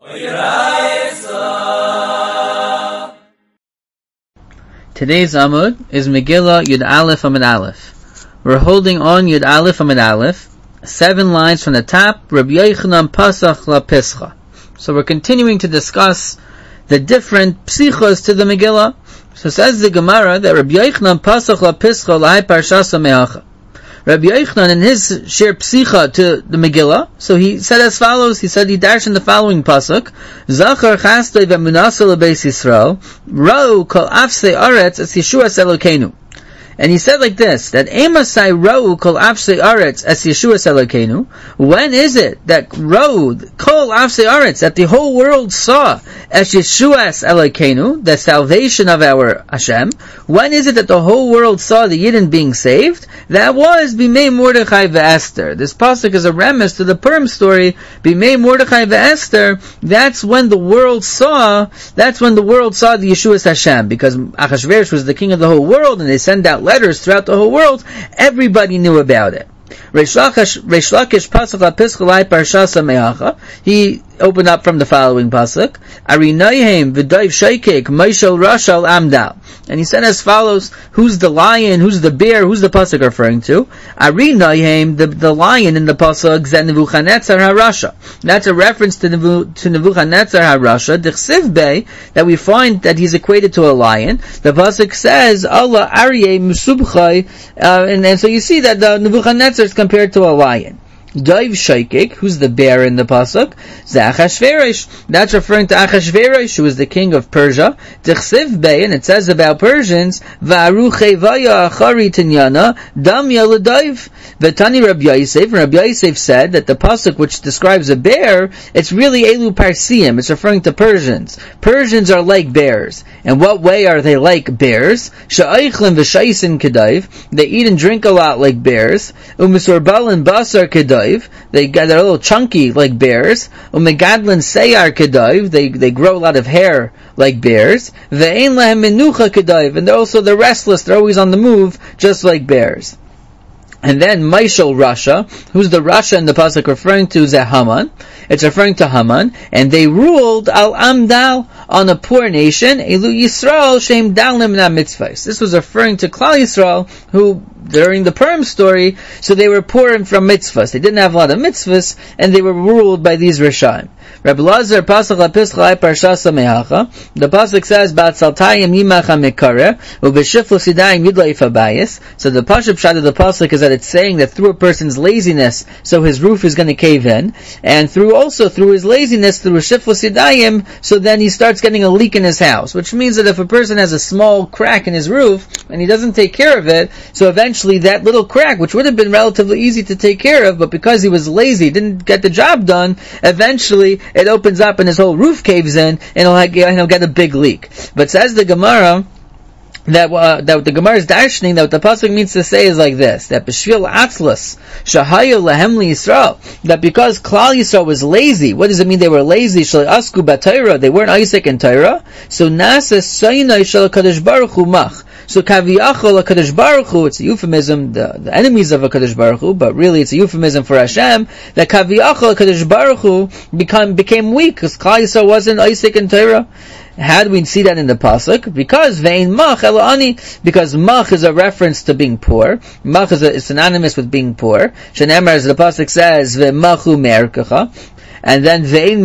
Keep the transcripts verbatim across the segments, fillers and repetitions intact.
Today's Amud is Megillah Yud Aleph Amud Aleph. We're holding on Yud Aleph Amud Aleph, seven lines from the top, Rabbi Yochanan Pasach La Pischa. So we're continuing to discuss the different psichos to the Megillah. So says the Gemara that Rabbi Yochanan Pasach La Pischa L'hai Parshasa Me'acha. Rabbi Yochanan in his share psicha to the Megillah, so he said as follows, he said he darshan the following pasuk, Zachar chastoi v'munasa l'beis Yisrael, Ra'u kol afsei aretz es Yeshuas Elokeinu. And he said like this, that Emasai Ra'u kol afsei aretz es Yeshuas Elokeinu. When is it that Ra'u kol afsei aretz, that the whole world saw es Yeshuas Elokeinu, the salvation of our Hashem? When is it that the whole world saw the Yidden being saved? That was Bimei Mordechai ve'Esther. This pasuk is a remiss to the Purim story. Bimei Mordechai ve'Esther. That's when the world saw. That's when the world saw the Yeshuas Hashem, because Achashverosh was the king of the whole world, and they sent out letters throughout the whole world. Everybody knew about it. Reish Lakish pasuk la pischa parshasa me'acha. He opened up from the following pasuk: Arinayim v'dayv shaykek Moshel Rashal Amdal. And he said as follows: who's the lion? Who's the bear? Who's the pasuk referring to? Arinayim, the the lion in the pasuk Zen Nebuchadnezzar HaRasha. That's a reference to Nebu, to Nebuchadnezzar HaRasha. Dichsiv Bey, that we find that he's equated to a lion. The pasuk says Allah Aryeh Musubchai, uh, and, and so you see that the Nebuchadnezzar is compared to a lion. Daiv Shaykik, who's the bear in the pasuk? Achashverosh. That's referring to Achashverosh, who was the king of Persia. Dichsiv Bey, and it says about Persians, Va'aru chevaya achari tinyana damya l'daiv. V'tani Rabbi Yosef. Rabbi Yosef said that the pasuk which describes a bear, it's really Elu Parsiim. It's referring to Persians. Persians are like bears. In what way are they like bears? Sha'aychlin v'shaisin kedaiv. They eat and drink a lot like bears. U'misorbalin basar kedaiv. They get they're a little chunky like bears. Umegadlin seyar kedaiv. They they grow a lot of hair like bears. Ve'ein lahem menucha kedaiv. And they're also they're restless. They're always on the move, just like bears. And then Moshel Rasha, who's the Rasha in the pasuk referring to, is Haman. It's referring to Haman, and they ruled al Amdal, on a poor nation, Elu Yisrael Shem Dalim Na Mitzvahs. This was referring to Klal Yisrael, who during the Purim story, so they were poor from mitzvahs. They didn't have a lot of mitzvahs, and they were ruled by these Rishaim. Rabbi Lazar pasuk la pischa parshasa me'acha. The pasuk says ba'atzaltayim yimacha mekare u'b'shiflu sidayim yudleif habayis. So the pasuk shot of the pasuk is that it's saying that through a person's laziness, so his roof is going to cave in, and through also through his laziness, through shiflu sidayim, so then he starts getting a leak in his house, which means that if a person has a small crack in his roof and he doesn't take care of it, so eventually that little crack, which would have been relatively easy to take care of, but because he was lazy, didn't get the job done, eventually it opens up and his whole roof caves in, and he'll, and he'll get a big leak. But says the Gemara, that uh, that the Gemara is darshaning, that what the pasuk means to say is like this: that b'shvil atzlas shahayu lahem Yisrael, that because Klal Yisrael was lazy, what does it mean they were lazy? Shal asku b'Torah, they weren't Isaac and Torah. So nasa sayinai shal Kadosh Baruch Hu mach. So kaviyachol HaKadosh Baruch Hu, it's a euphemism, the, the enemies of HaKadosh Baruch Hu, but really it's a euphemism for Hashem, that kaviyachol HaKadosh Baruch Hu become, became weak, because Klal Yisrael wasn't Isaac and Torah. How do we see that in the pasuk? Because vein mach elani, because mach is a reference to being poor. Mach is, a, is synonymous with being poor. Shenemar, as the pasuk says, ve'machu merkacha. And then ve'ein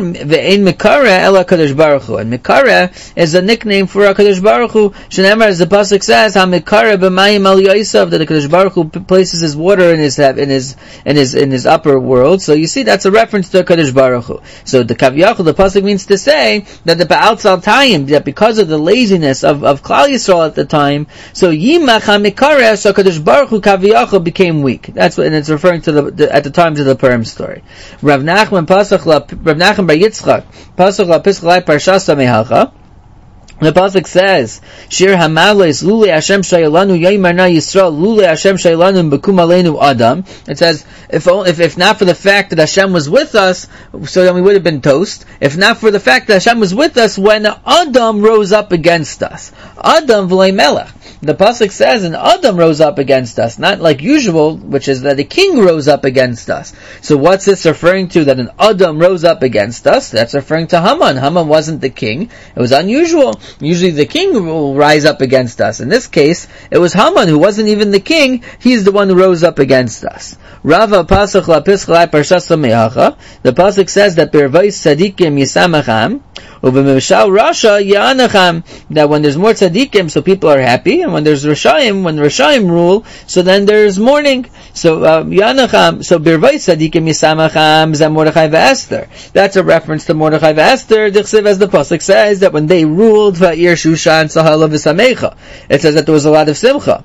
mikara ela Kadosh Baruch Hu. And mikara is a nickname for HaKadosh Baruch Hu. Shenemar, as the pasuk says, ha mikara b'mayim al Yosef, that the Kadosh Baruch Hu places his water in his in his in his in his upper world. So you see, that's a reference to HaKadosh Baruch Hu. So the kaviyachol, the pasuk means to say that the ba'al tzaltayim, that because of the laziness of of Klal Yisrael at the time, so yimach ha mikara, so HaKadosh Baruch Hu kaviyachol became weak. That's what, and it's referring to the, the at the time to the Purim story. Rav Nachman Pasach la Rav Nachman bar Yitzchak Pasach la Pischa Parshasa Me'acha. The pasuk says, "Shir Hamales Lule Hashem Shayalanu Yaimar Na Yisrael Lule Hashem Shayalanu Bekum Aleinu Adam." It says, if, if if not for the fact that Hashem was with us, so then we would have been toast. If not for the fact that Hashem was with us when Adam rose up against us, Adam v'lei Melech. the pasuk says an Adam rose up against us, not like usual, which is that a king rose up against us. So what's this referring to, that an Adam rose up against us? That's referring to Haman. Haman wasn't the king. It was unusual. Usually the king will rise up against us. In this case, it was Haman, who wasn't even the king. He's the one who rose up against us. Rava pasuk la pischa parshas mehacha. The pasuk says that bervais tzadikim yisamacham, uvemishal rasha yanacham. That when there's more tzadikim, so people are happy, and when there's rashayim, when rashayim rule, so then there's mourning. So uh, yanacham. So bervais tzadikim yisamacham zeh Mordechai ve'Esther. That's a reference to Mordechai ve'Esther. Dichsiv, as the pasuk says, that when they ruled va'ir shushan sahala v'samecha, it says that there was a lot of simcha.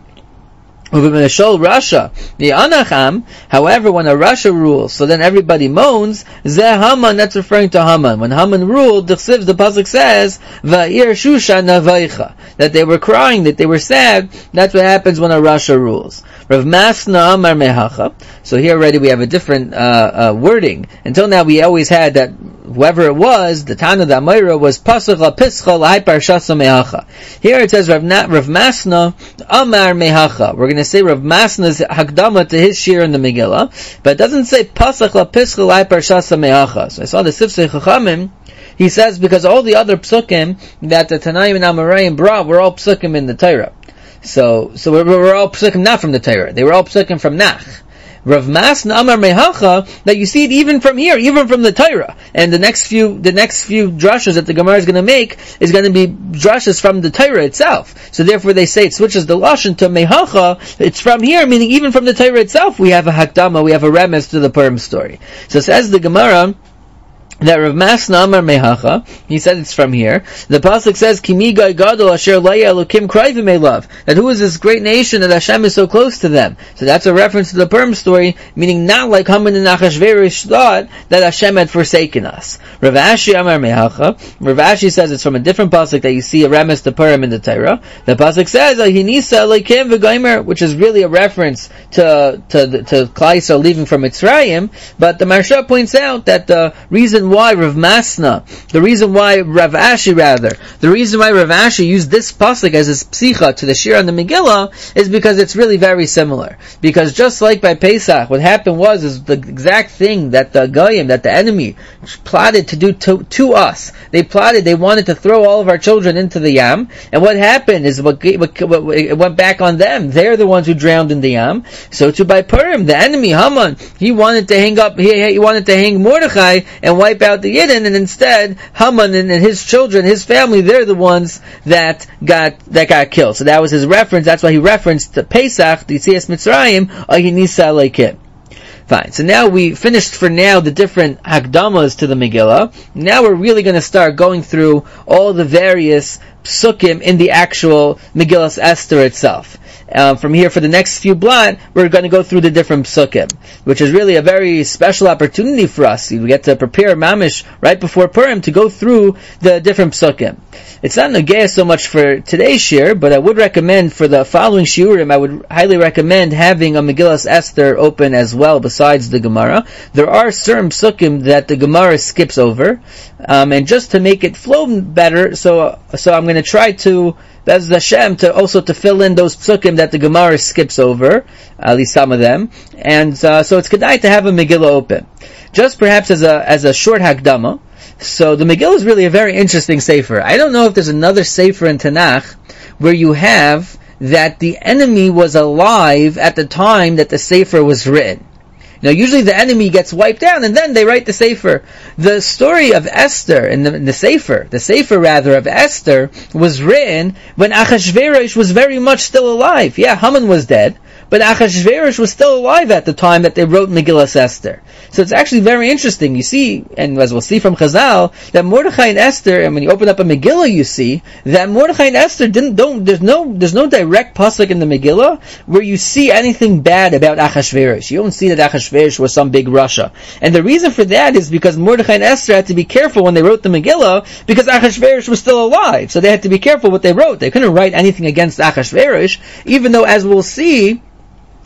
Rasha, the Anacham, however, when a Rasha rules, so then everybody moans, Zeh Haman, that's referring to Haman. When Haman ruled, the pasuk says, Va'ir Shushan Navaycha, that they were crying, that they were sad. That's what happens when a Rasha rules. Rav Masna Amar Mehacha. So here already we have a different uh, uh, wording. Until now we always had that whoever it was, the Tana the Amayra was Pasuk la Pischa la Parshasa Mehacha. Here it says Rav, Na, Rav Masna Amar Mehacha. We're going to say Rav Masna's Hakdama to his shir in the Megillah, but it doesn't say Pasuk la Pischa la Parshasa Mehacha. So I saw the Sifsei Chachamim. He says because all the other psukim that the Tanaim and Amoraim brought were all psukim in the Torah. So, so we're, we're all psukim not from the Torah. They were all psukim from Nach. Rav Masna Amar Mehacha, that you see it even from here, even from the Torah. And the next few, the next few drashas that the Gemara is going to make is going to be drashas from the Torah itself. So therefore they say it switches the lashon to Mehacha. It's from here, meaning even from the Torah itself we have a hakdama, we have a remes to the Purim story. So says the Gemara that Rav Masna Amar Mehacha, he said it's from here. The pasuk says, Kimi gai gadol asher laya elokim krayvim elav, that who is this great nation that Hashem is so close to them? So that's a reference to the Purim story, meaning not like Haman and Achashverosh thought that Hashem had forsaken us. Rav Ashi Amar Mehacha, Rav Ashi says it's from a different pasuk that you see a remes to Purim in the Torah. The pasuk says, Ahinisa elokim v'goymer, which is really a reference to to to Klal Yisrael leaving from Mitzrayim, but the Maharsha points out that the reason why Rav Masna, the reason why Rav Ashi rather, the reason why Rav Ashi used this pasuk as his psicha to the shir on the Megillah is because it's really very similar. Because just like by Pesach, what happened was is the exact thing that the Goyim, that the enemy plotted to do to, to us. They plotted, they wanted to throw all of our children into the Yam, and what happened is what, what, what it went back on them. They're the ones who drowned in the Yam. So to by Purim, the enemy Haman, he wanted to hang up, he, he wanted to hang Mordechai and wipe out the Yidden, and instead Haman and, and his children, his family, they're the ones that got that got killed. So that was his reference. That's why he referenced to Pesach, the Yetzias Mitzrayim, Ahinisa Leikim. Fine. So now we finished for now the different Hakdamas to the Megillah. Now we're really going to start going through all the various psukim in the actual Megillas Esther itself. Uh, from here, for the next few blot, we're going to go through the different psukim, which is really a very special opportunity for us. We get to prepare mamish right before Purim to go through the different psukim. It's not nagea so much for today's shir, but I would recommend for the following shiurim, I would highly recommend having a Megillas Esther open as well besides the Gemara. There are certain psukim that the Gemara skips over, um, and just to make it flow better, so so I'm going to try to That's Hashem to also to fill in those psukim that the Gemara skips over, at least some of them, and uh, so it's kedai to have a Megillah open. Just perhaps as a as a short hakdama. So the Megillah is really a very interesting sefer. I don't know if there's another sefer in Tanakh where you have that the enemy was alive at the time that the sefer was written. Now, usually the enemy gets wiped out, and then they write the Sefer. The story of Esther, in the, in the Sefer, the Sefer rather of Esther, was written when Achashverosh was very much still alive. Yeah, Haman was dead, but Achashverosh was still alive at the time that they wrote Megillas Esther. So it's actually very interesting. You see, and as we'll see from Chazal, that Mordechai and Esther, and when you open up a Megillah, you see that Mordechai and Esther didn't, don't, there's no, there's no direct pasuk in the Megillah where you see anything bad about Achashverosh. You don't see that Achashverosh was some big Russia. And the reason for that is because Mordechai and Esther had to be careful when they wrote the Megillah, because Achashverosh was still alive. So they had to be careful what they wrote. They couldn't write anything against Achashverosh, even though, as we'll see,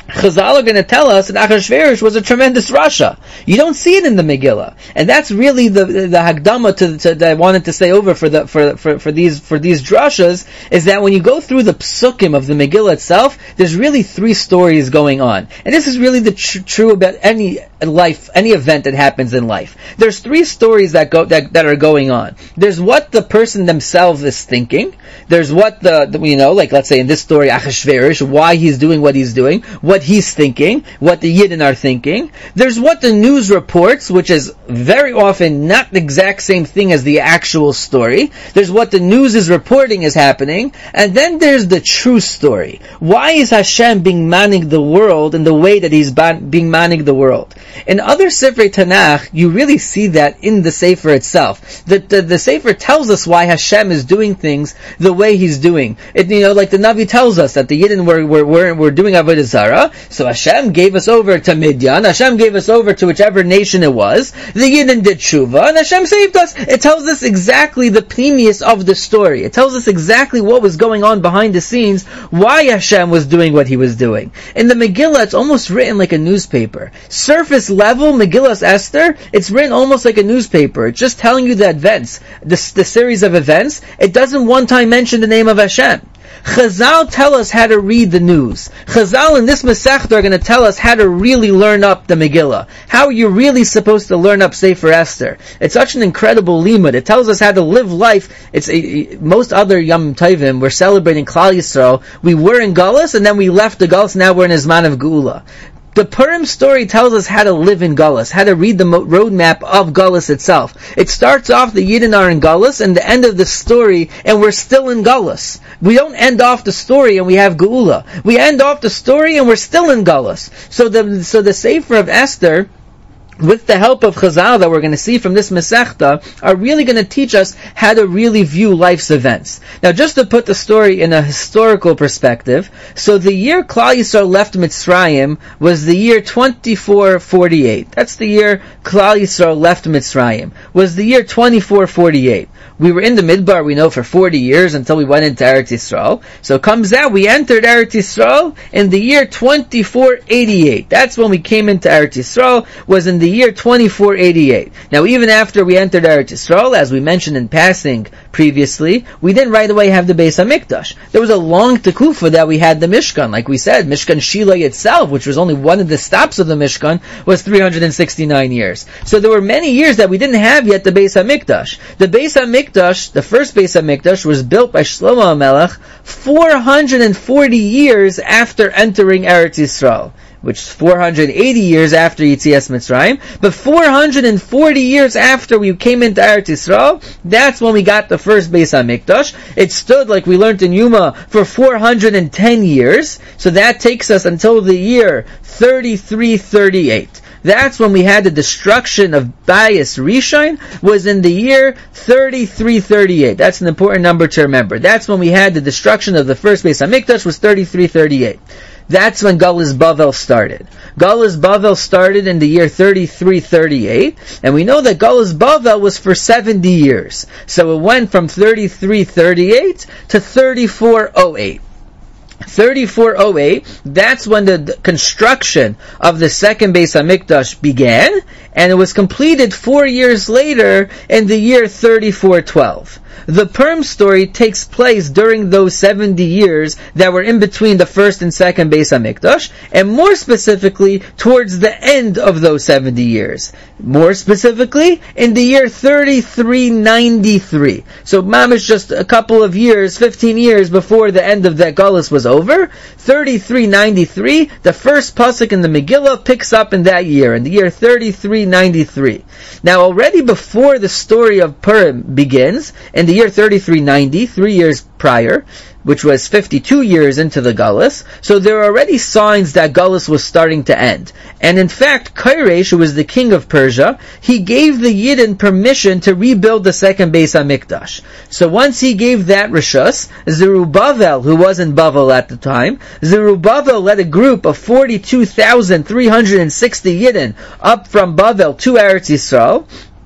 Chazal are going to tell us that Achashverosh was a tremendous Rasha. You don't see it in the Megillah, and that's really the the, the Hagdama to, to, that I wanted to say over for the for, for for these for these drashas is that when you go through the psukim of the Megillah itself, there's really three stories going on, and this is really the tr- true about any life, any event that happens in life. There's three stories that go that, that are going on. There's what the person themselves is thinking. There's what the, the you know, like let's say in this story Achashverosh, why he's doing what he's doing, what he's thinking, what the Yidden are thinking. There's what the news reports, which is very often not the exact same thing as the actual story. There's what the news is reporting is happening, and then there's the true story. Why is Hashem being manning the world in the way that He's ban- being manning the world? In other Sifrei Tanakh, you really see that in the Sefer itself. The, the, the Sefer tells us why Hashem is doing things the way He's doing. It, you know, like the Navi tells us that the Yidden were, were, were, were doing Avodah Zarah, so Hashem gave us over to Midian, Hashem gave us over to whichever nation it was, the Yidden did Tshuva, and Hashem saved us. It tells us exactly the pnimius of the story. It tells us exactly what was going on behind the scenes, why Hashem was doing what He was doing. In the Megillah, it's almost written like a newspaper. Surface level, Megillas Esther, it's written almost like a newspaper. It's just telling you the events, the, the series of events. It doesn't one time mention the name of Hashem. Chazal tell us how to read the news. Chazal in this Masechta are going to tell us how to really learn up the Megillah. How you're really supposed to learn up Sefer Esther. It's such an incredible limud. It tells us how to live life. It's a, most other Yom Tovim, we're celebrating Klal Yisrael. We were in Galus and then we left the Galus, now we're in Zman of Geula. The Purim story tells us how to live in Galus, how to read the mo- roadmap of Galus itself. It starts off the Yidden are in Galus, and the end of the story, and we're still in Galus. We don't end off the story and we have Geula. We end off the story and we're still in Galus. So the so the Sefer of Esther, with the help of Chazal that we're going to see from this Masechta, are really going to teach us how to really view life's events. Now, just to put the story in a historical perspective, so the year Klal Yisrael left Mitzrayim was the year twenty-four forty-eight. That's the year Klal Yisrael left Mitzrayim. Was the year twenty-four forty-eight. We were in the Midbar, we know, for forty years until we went into Eretz Yisrael. So it comes out, we entered Eretz Yisrael in the year twenty-four eighty-eight. That's when we came into Eretz Yisrael, was in the year twenty-four eighty-eight. Now, even after we entered Eretz Yisrael, as we mentioned in passing previously, we didn't right away have the Beis HaMikdash. There was a long tekufa that we had the Mishkan. Like we said, Mishkan Shiloh itself, which was only one of the stops of the Mishkan, was three hundred sixty-nine years. So there were many years that we didn't have yet the Beis HaMikdash. The Beis HaMikdash the first Beis HaMikdash was built by Shlomo HaMelech four hundred forty years after entering Eretz Yisrael, which is four hundred eighty years after Yetzias Mitzrayim, but four hundred forty years after we came into Eretz Yisrael, that's when we got the first Beis HaMikdash. It stood, like we learned in Yuma, for four hundred ten years, so that takes us until the year thirty-three thirty-eight. That's when we had the destruction of Bayis Rishon, was in the year thirty-three thirty-eight. That's an important number to remember. That's when we had the destruction of the first Beis HaMikdash, was thirty-three thirty-eight. That's when Galus Bavel started. Galus Bavel started in the year thirty-three thirty-eight, and we know that Galus Bavel was for seventy years. So it went from thirty-three thirty-eight to thirty-four oh eight. thirty-four oh eight, that's when the, the construction of the second Beis HaMikdash began, and it was completed four years later in the year thirty-four twelve. The Purim story takes place during those seventy years that were in between the first and second Beis HaMikdash, and more specifically, towards the end of those seventy years. More specifically, in the year thirty-three ninety-three. So mamish just a couple of years, fifteen years before the end of that Galus was over, thirty-three ninety-three, the first pasuk in the Megillah picks up in that year, in the year thirty-three ninety-three. Now already before the story of Purim begins, in the year thirty-three ninety, three years prior, which was fifty-two years into the Galus, so there are already signs that Galus was starting to end. And in fact, Koresh, who was the king of Persia, he gave the Yidden permission to rebuild the second Beis HaMikdash. So once he gave that rishus, Zerubbabel, who was in Bavel at the time, Zerubbabel led a group of forty-two thousand three hundred sixty Yidden up from Bavel to Eretz Yisrael,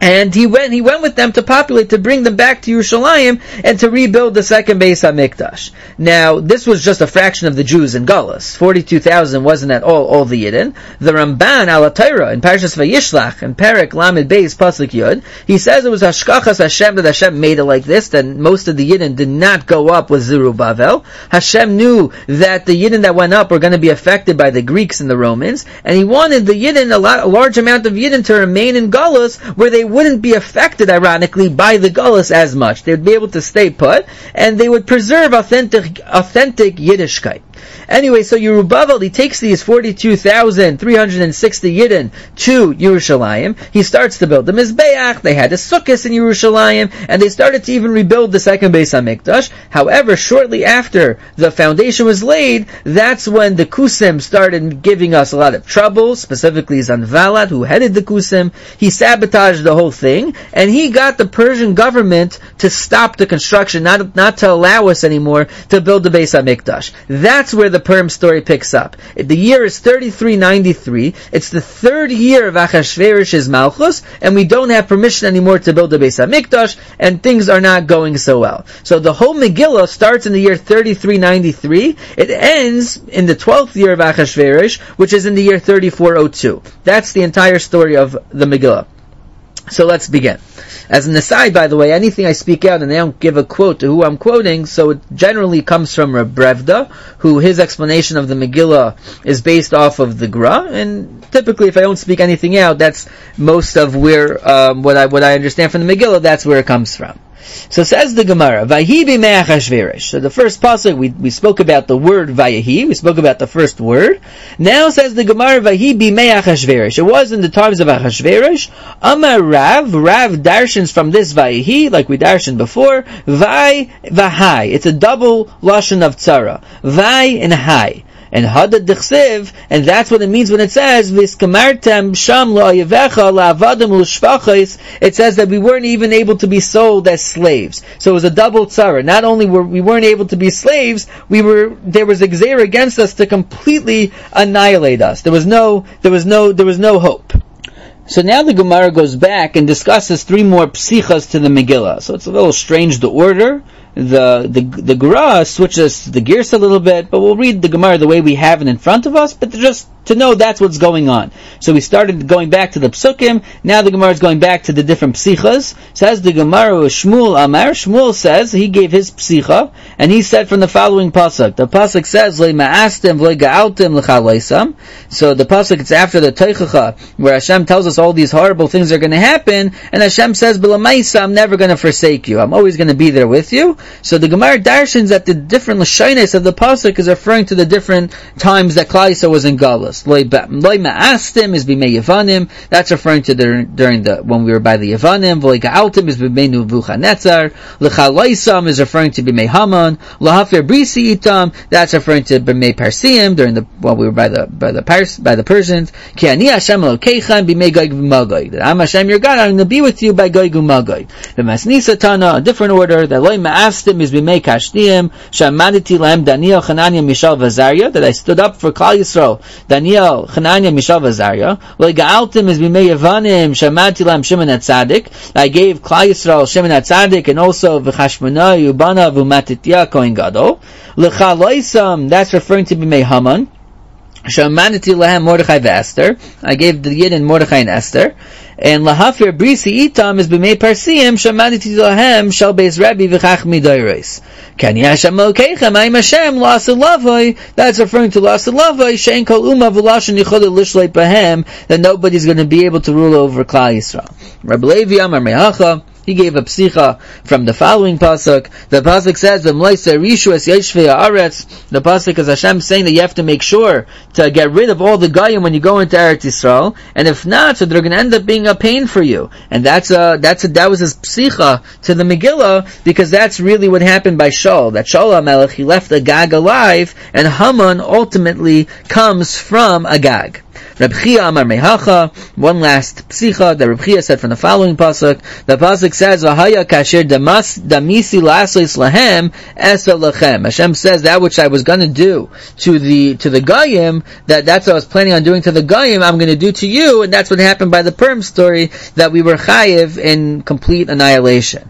And he went, he went with them to populate, to bring them back to Yerushalayim, and to rebuild the second Beis HaMikdash. Now, this was just a fraction of the Jews in Galus. forty-two thousand wasn't at all all the Yidden. The Ramban al Torah in Parshas Vayishlach, in Perek Lamed Beis Pasuk Yud, he says it was Hashkachas Hashem, that Hashem made it like this, that most of the Yidden did not go up with Zerubbabel. Hashem knew that the Yidden that went up were going to be affected by the Greeks and the Romans, and he wanted the Yidden, a, lot, a large amount of Yidden, to remain in Galus, where they wouldn't be affected, ironically, by the Galus as much. They would be able to stay put, and they would preserve authentic, authentic Yiddishkeit. Anyway, so Yerubbabel, he takes these forty-two thousand three hundred sixty Yidden to Yerushalayim. He starts to build the Mizbeach. They had a Sukkos in Yerushalayim, and they started to even rebuild the second Beis HaMikdash. However, shortly after the foundation was laid, that's when the Kusim started giving us a lot of trouble, specifically Zanvalat, who headed the Kusim. He sabotaged the whole thing, and he got the Persian government to stop the construction, not, not to allow us anymore to build the Beis HaMikdash. That's where the Purim story picks up. The year is thirty-three ninety-three. It's the third year of Achashverosh's Malchus, and we don't have permission anymore to build the Beis HaMikdash, and things are not going so well. So the whole Megillah starts in the year thirty-three ninety-three. It ends in the twelfth year of Achashverosh, which is in the year thirty-four oh two. That's the entire story of the Megillah. So let's begin. As an aside, by the way, anything I speak out and I don't give a quote to who I'm quoting, so it generally comes from Reb Brevda, who his explanation of the Megillah is based off of the Gra, and typically if I don't speak anything out, that's most of where, um, what I, what I understand from the Megillah, that's where it comes from. So says the Gemara, Vayehi b'mei Achashverosh. So the first pasuk, we, we spoke about the word Vayehi, we spoke about the first word. Now says the Gemara, Vayehi b'mei Achashverosh. It was in the times of Achashverosh. Amar Rav, Rav darshans from this Vayehi, like we darshaned before, Vai v'hai. It's a double lashon of tzara. Vai and hai. And hadad dichsiv, and that's what it means when it says Viskamartem sham lo'ayevecha la'avadim u'shvachos. It says that we weren't even able to be sold as slaves. So it was a double tzara. Not only were we weren't able to be slaves, we were there was a gzeira against us to completely annihilate us. There was no, there was no, there was no hope. So now the Gemara goes back and discusses three more psichas to the Megillah. So it's a little strange, the order. The the the Gra switches the gears a little bit, but we'll read the Gemara the way we have it in front of us, but just to know that's what's going on. So we started going back to the Psukim, now the Gemara is going back to the different Psichas. Says the Gemara, Shmuel Amar, Shmuel says, he gave his Psicha, and he said from the following Pasuk. The Pasuk says, Le ma'astem v'le ga'altem l'chalaisam. So the Pasuk, it's after the Teichacha, where Hashem tells us all these horrible things are going to happen, and Hashem says, B'lamaisa, I'm never going to forsake you. I'm always going to be there with you. So the Gemara darshans that the different Lashonos of the Pasuk is referring to the different times that Klal Yisrael was in Galus. Loi ma'astim is b'mei Yevanim. That's referring to the, during the when we were by the Yevanim. V'loi ga'altim is b'mei Nebuchadnezzar. L'chalaisam is referring to b'mei Haman. L'hafir brisi itam. That's referring to b'mei Parsiim during the when we were by the by the Pars by the Persians. Ki ani Hashem Elokeichem b'mei Gog v'Magog. That I'm Hashem your God. I'm going to be with you by Gog v'Magog. The Masnisa Tana, a different order. That loi ma'astim is b'mei Kashdiyim. Shamaditi lahem Daniel, Hananiah, Mishael, v'Azariah. That I stood up for Klal Yisrael. Daniel, Hananiah, Mishael, v'Azariah. Loi ga'altim is b'mei Yevanim. Shamaditi lahem Shimon HaTzadik. I gave Klal Yisrael Shimon HaTzadik and also v'Chashmonai, Ubana, v'Matitya, Kohen Gadol. L'chalaisam, that's referring to b'mei Haman. Shamanati lahem Mordechai v'Esther. I gave the Yidden Mordechai and Esther. And lahafir brisi itam is b'mei Parsiim. Shamanati lahem shal beis Rabbi v'chachmi doiros. Kani Hashem Elokeichem, I'm Hashem la'asalavoi. That's referring to la'asalavoi. Shein kol umma v'lashen yichod lishleit b'hem. That nobody's going to be able to rule over Klal Yisrael. Rabbi Levi Amar Mehacha, he gave a psicha from the following pasuk. The pasuk says, the pasuk is Hashem saying that you have to make sure to get rid of all the Goyim when you go into Eretz Yisrael, and if not, so they're going to end up being a pain for you. And that's a, that's a, that was his psicha to the Megillah, because that's really what happened by Shaul. That Shaul HaMelech, he left Agag alive, and Haman ultimately comes from Agag. Reb Chia Amar Mehacha, one last psicha that Reb Chia said from the following pasuk. The pasuk says, V'haya kasher damas damisi lasos lahem esa lachem. Hashem says, that which I was going to do to the to the Goyim, that that's what I was planning on doing to the Goyim, I'm going to do to you, and that's what happened by the Purim story, that we were chayiv in complete annihilation.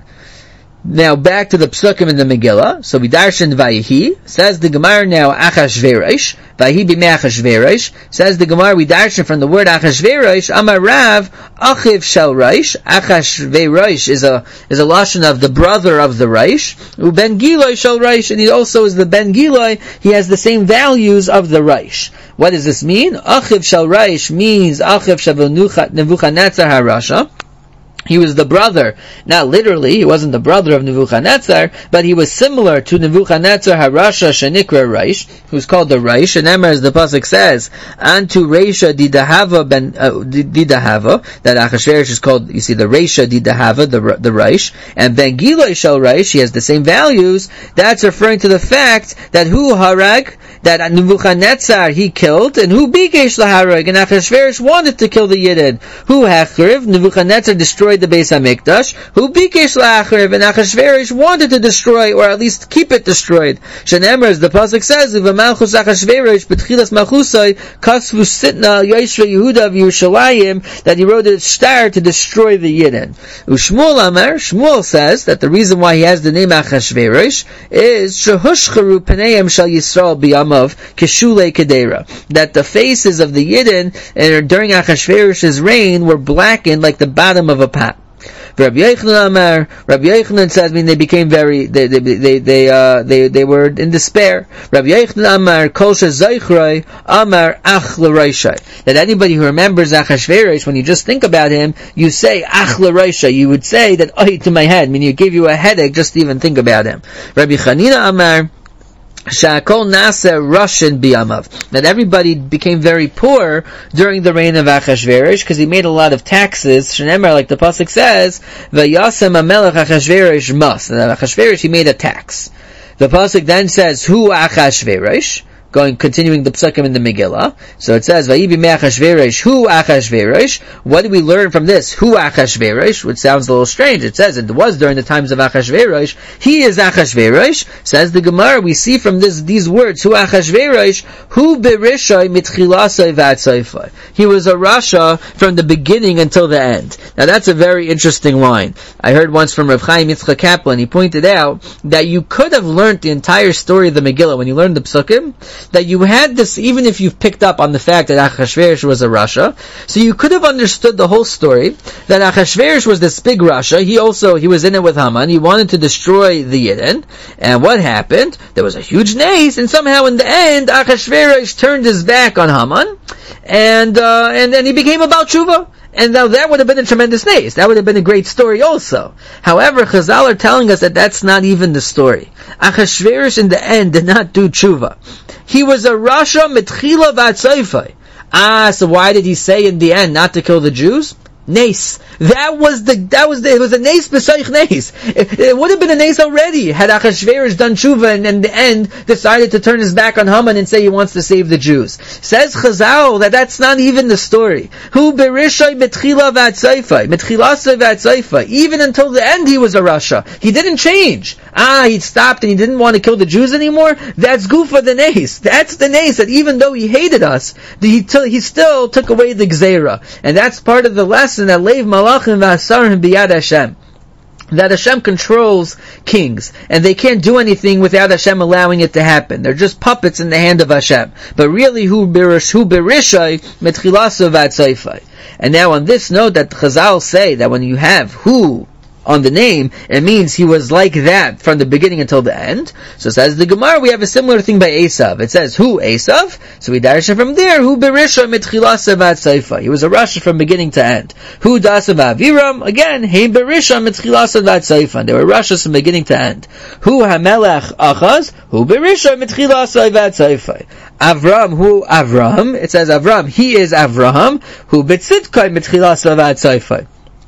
Now back to the psukim in the Megillah. So we darshan Vayihi. Says the Gemara now Achashverosh. Vayihi b'mei Achashverosh. Says the Gemara we darshan from the word Achashverosh. Amar Rav Achiv shel Rosh. Achashverosh is a is a lashon of the brother of the Rosh. Uben Giloi shel Rosh, and he also is the Ben Giloi. He has the same values of the Rosh. What does this mean? Achiv shel Rosh means Achiv shel Nebuchadnezzar HaRasha. He was the brother, not literally, he wasn't the brother of Nebuchadnezzar, but he was similar to Nebuchadnezzar HaRasha Shenikra Reish, who's called the Reish, and Emmer, as the pasuk says, Antu Reisha Didahava ben uh, Didahava, that Achashverosh is called, you see, the Reisha Didahava, the the Reish, and Ben Giloi Shel Reish, he has the same values. That's referring to the fact that who Harag, that Nebuchadnezzar he killed, and who Bikesh Laharag, and Achashverosh wanted to kill the Yidden. Who Hachriv, Nebuchadnezzar destroyed the Beis HaMikdash, who Bikesh La'achriv, and Achashverosh wanted to destroy, or at least keep it destroyed. Shenemar, as the pasuk says, V'malchus Achashverosh, B'tchilas Malchusai, Kasvu Sitna, Yoshe Yehuda V'Yerushalayim, that he wrote a star to destroy the Yidden. Ushmuel Amar, Shmuel says that the reason why he has the name Achashverosh is Shehushcharu Pneim Shal Yisrael B'Yam of Keshule Kedera, that the faces of the Yidden and during Achashverosh's reign were blackened like the bottom of a pot. Rabbi Yochanan Amar, Rabbi Yochanan says, I mean, they became very, they, they, they, they, uh, they, they were in despair. Rabbi Yochanan Amar, Kol Shezaychroi, Amar Ach L'Roshai. That anybody who remembers Achashverosh, when you just think about him, you say Ach L'Roshai. You would say that, oh, to my head, I mean, you give you a headache just to even think about him. Rabbi Chanina Amar, Sha'akol Nasa Russian Biyamav. That everybody became very poor during the reign of Achashverosh because he made a lot of taxes. Shenemar, like the pasuk says, Vayasem Amelech Achashverosh Mas. And Achashverosh he made a tax. The pasuk then says, Hu Achashverosh. Going, continuing the psukim in the Megillah. So it says, Vayibi me Achashverosh, Hu Achashverosh. What do we learn from this? Hu Achashverosh, which sounds a little strange. It says it was during the times of Achashverosh. He is Achashverosh. Says the Gemara, we see from this these words, Hu Achashverosh, Hu Berishay mitchilasay v'atzayfay. He was a Rasha from the beginning until the end. Now that's a very interesting line. I heard once from Rav Chaim Yitzchak Kaplan, he pointed out that you could have learned the entire story of the Megillah when you learned the psukim, that you had this, even if you've picked up on the fact that Achashverosh was a Rasha, so you could have understood the whole story, that Achashverosh was this big Rasha, he also, he was in it with Haman, he wanted to destroy the Yidden, and what happened? There was a huge nace, and somehow in the end, Achashverosh turned his back on Haman, and, uh, and then he became a Baal Tshuva. And now that would have been a tremendous nace. That would have been a great story also. However, Chazal are telling us that that's not even the story. Achashverosh in the end did not do tshuva. He was a Rasha mitchila v'atzayfai. Ah, so why did he say in the end not to kill the Jews? Nace. That was the, that was the, it was a nace b'soich nace. It, it would have been a nace already had Achashverosh done tshuva and in the end decided to turn his back on Haman and say he wants to save the Jews. Says Chazal that that's not even the story. Hu berishay mitchila v'atzayfai. Mitchilasay v'atzayfai. Even until the end he was a Rasha. He didn't change. Ah, he stopped and he didn't want to kill the Jews anymore. That's Gufa the nace. That's the nace that even though he hated us, he, t- he still took away the Gzeira. And that's part of the lesson that Leiv Malachim v'Asarim biyad Hashem. That Hashem controls kings, and they can't do anything without Hashem allowing it to happen. They're just puppets in the hand of Hashem. But really, hu berish, hu berishay mitchilaso v'atzayfai. And now on this note that Chazal say that when you have who on the name, it means he was like that from the beginning until the end. So says the Gemara, we have a similar thing by Esav. It says, who Esav? So we darshan from there, who Berisha mitchilasa v'atzayfa. He was a Rasha from beginning to end. Who Dasav Aviram? Again, he Berisha mitchilasa v'atzayfa. They were Rashas from beginning to end. Who Hamelech Achaz? Who Berisha mitchilasa v'atzayfa. Avram, who Avram? It says Avram, he is Avraham. Who Betzitkai mitchilasa v'atzayfa.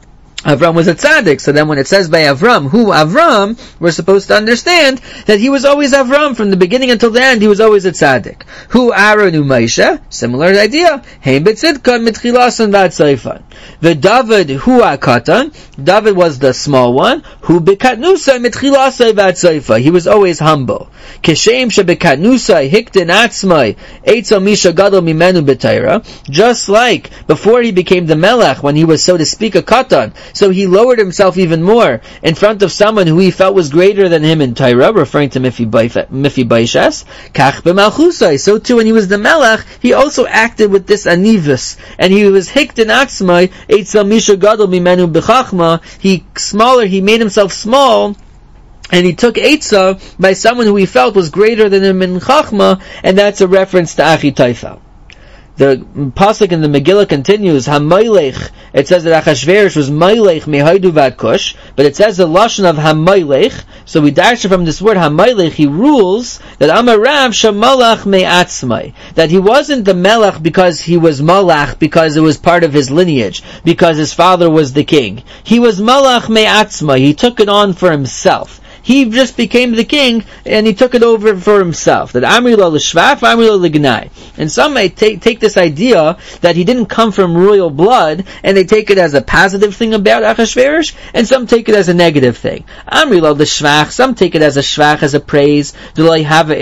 Avram was a tzaddik, so then when it says by Avram, who Avram, we're supposed to understand that he was always Avram from the beginning until the end. He was always a tzaddik. Who Aaron Moshe, similar idea. Hein betzidka mitchilasan v'atzayfan. The David who Akatan, David was the small one. Who bekatnusa mitchilasay v'atzayfa. He was always humble. Keshem shebekatnusa hiktin atzmai eitzel misha gadol mimenu b'tayra. Just like before he became the melech, when he was, so to speak, a katan, so he lowered himself even more in front of someone who he felt was greater than him in Torah, referring to Mephibosheth. Kach b'malchusai. So too, when he was the melech, he also acted with this anivus, and he was hiktin atzmai eitzel misha gadol mimenu b'chachma. He smaller. He made himself small. And he took Eitzah by someone who he felt was greater than him in Chachma, and that's a reference to Achitophel. The pasuk in the Megillah continues, HaMaylech. It says that Achashverosh was Maylech mehaidu vad kush, but it says the lashon of HaMaylech. So we dash from this word HaMaylech. He rules that Amarav Shamalach me'atzmai, that he wasn't the Melech because he was Malach, because it was part of his lineage, because his father was the king. He was Malach me'atzmai. He took it on for himself. He just became the king, and he took it over for himself. That Amri lo l'shvach, Amri lo l'gnai. And some may take, take this idea that he didn't come from royal blood, and they take it as a positive thing about Achashverosh, and some take it as a negative thing. Amri lo l'shvach, some take it as a shvach, as a praise. That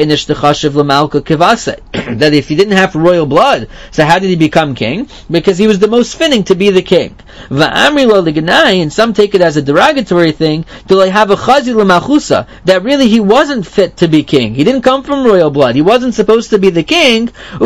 if he didn't have royal blood, so how did he become king? Because he was the most fitting to be the king. Va'amri lo l'gnai, and some take it as a derogatory thing. That really he wasn't fit to be king. He didn't come from royal blood. He wasn't supposed to be the king.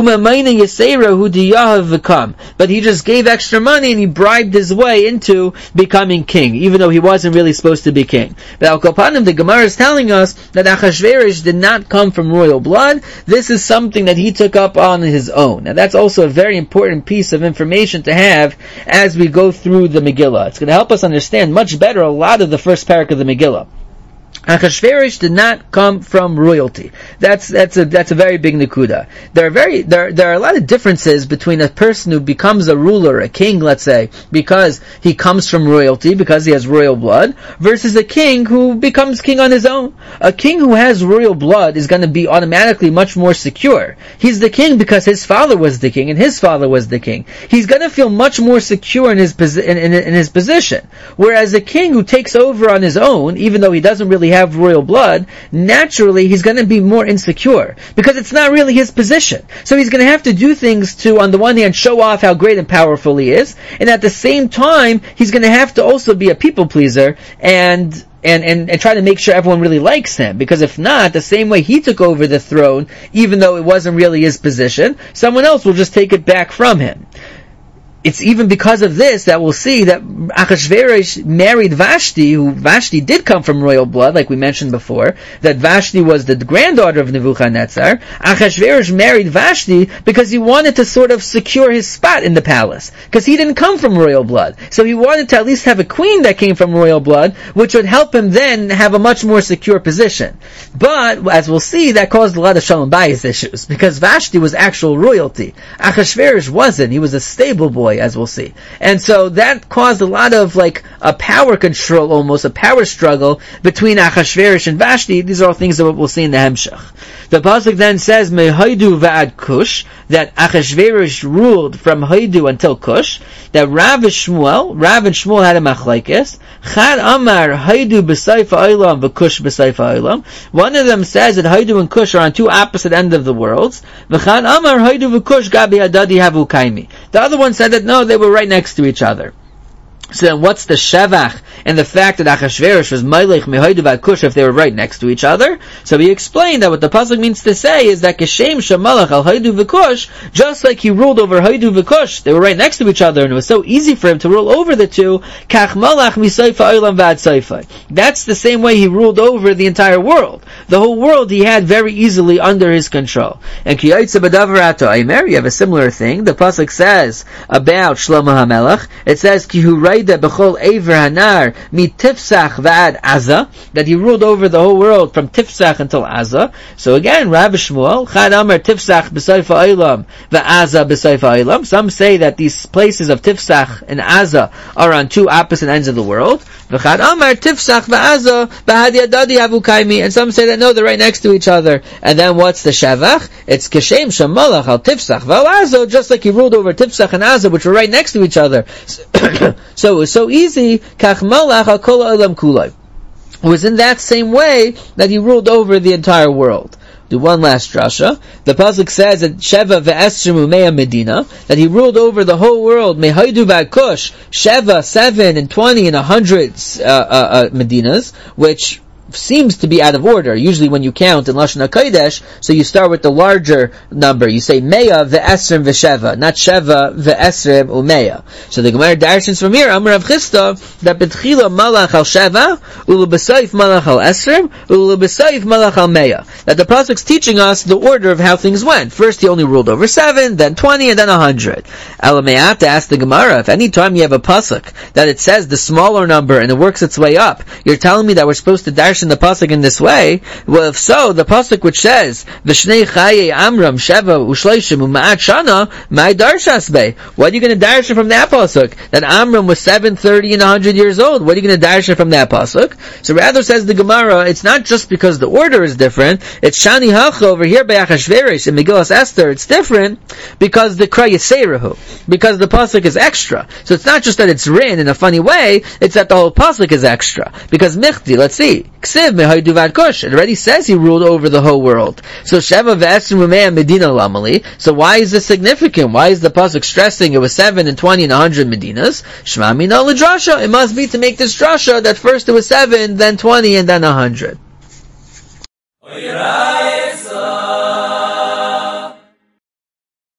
But he just gave extra money and he bribed his way into becoming king, even though he wasn't really supposed to be king. But Al Kopanim, the Gemara is telling us that Achashverosh did not come from royal blood. This is something that he took up on his own. Now that's also a very important piece of information to have as we go through the Megillah. It's going to help us understand much better a lot of the first parak of the Megillah. Achashverosh did not come from royalty. That's that's a that's a very big nekuda. There are very there there are a lot of differences between a person who becomes a ruler, a king, let's say, because he comes from royalty, because he has royal blood, versus a king who becomes king on his own. A king who has royal blood is going to be automatically much more secure. He's the king because his father was the king and his father was the king. He's going to feel much more secure in his posi- in, in, in his position. Whereas a king who takes over on his own, even though he doesn't really have royal blood, naturally he's going to be more insecure because it's not really his position. So he's going to have to do things to, on the one hand, show off how great and powerful he is, and at the same time he's going to have to also be a people pleaser and And, and, and try to make sure everyone really likes him. Because if not, the same way he took over the throne, even though it wasn't really his position, someone else will just take it back from him. It's even because of this that we'll see that Achashverosh married Vashti, who Vashti did come from royal blood, like we mentioned before, that Vashti was the granddaughter of Nebuchadnezzar. Achashverosh married Vashti because he wanted to sort of secure his spot in the palace, because he didn't come from royal blood. So he wanted to at least have a queen that came from royal blood, which would help him then have a much more secure position. But, as we'll see, that caused a lot of Shalom Bayis issues, because Vashti was actual royalty. Achashverosh wasn't. He was a stable boy, as we'll see. And so that caused a lot of like a power control, almost a power struggle between Achashverosh and Vashti. These are all things that we'll see in the Hemshech. The pasuk then says Mehaidu va'ad Kush, that Achashverosh ruled from Haidu until Kush. That Rav and Shmuel, Rav and Shmuel had a machlekes. Chad Amar Haidu b'sayfa olam v'Kush b'sayfa olam. One of them says that Haidu and Kush are on two opposite ends of the worlds. V'chad Amar Haidu v'Kush gabi hadadi havu kaimi. The other one said that no, they were right next to each other. So then what's the shevach and the fact that Achashverosh was Maylech Mehaidu v'ad Kush if they were right next to each other? So he explained that what the pasuk means to say is that Keshem Shamalach al Haidu v'Kush, just like he ruled over Haidu v'Kush, they were right next to each other and it was so easy for him to rule over the two, Kach Malach misayfa olam v'ad sayfa. That's the same way he ruled over the entire world. The whole world he had very easily under his control. And Ki Yaitze b'davar ato Aimer, you have a similar thing. The pasuk says about Shlomo HaMelech, it says Ki hu Shahaida B'chol Ever Hanar Mi Tifsach V'ad Aza, that he ruled over the whole world from Tifsach until Aza. So again, Rabbi Shmuel, Chad Amar Tifsach B'Sayf Ha'ilam V'Aza B'Sayf Ha'ilam. Some say that these places of Tifsach and Aza are on two opposite ends of the world. V'Chad Amar Tifsach V'Aza B'Had Yadadi Havu Kaimi. And some say that no, they're right next to each other. And then what's the Shavach? It's Keshem Shamalach Al Tifsach V'Al Aza, just like he ruled over Tifsach and Aza, which were right next to each other. So it was so easy. Kach Malach Al Kol Ha'olam Kulai. It was in that same way that he ruled over the entire world. Do one last drasha. The pasuk says that Sheva ve'esrim u'mea Medina, that he ruled over the whole world. Mehaidu v'akush, Sheva, seven and twenty and a hundred uh, uh, uh, Medinas, which seems to be out of order. Usually when you count in Lashon HaKodesh, so you start with the larger number. You say Meya ve'esrim ve'sheva, not Sheva ve'esrim u'meya. So the Gemara darshans from here, Amar Rav Chisda, that betchila malach al Sheva, u'lebesayif malach al esrim, u'lebesayif malach al meya. That the pasuk's teaching us the order of how things went. First he only ruled over seven, then twenty, and then a hundred. Elamayat asked the Gemara, if any time you have a pasuk that it says the smaller number and it works its way up, you're telling me that we're supposed to dash in the pasuk in this way? Well, if so, the pasuk which says V'shnei chaye Amram Sheva u'shleishim u'ma'at shana ma'ay darshas be. What are you going to dash from that pasuk? That Amram was seven, thirty, and a hundred years old. What are you going to dash from that pasuk? So rather says the Gemara, it's not just because the order is different. It's shani hacha over here by Achashverosh in Megillas Esther. It's different because the kra yiserahu, because the pasuk is extra. So it's not just that it's written in a funny way. It's that the whole pasuk is extra. Because michti, let's see. It already says he ruled over the whole world. So Sheva ve'esrim u'mea Medina lamali. So why is this significant? Why is the pasuk stressing it was seven and twenty and a hundred Medinas? Shema mina l'drasha. It must be to make this drasha that first it was seven, then twenty, and then a hundred.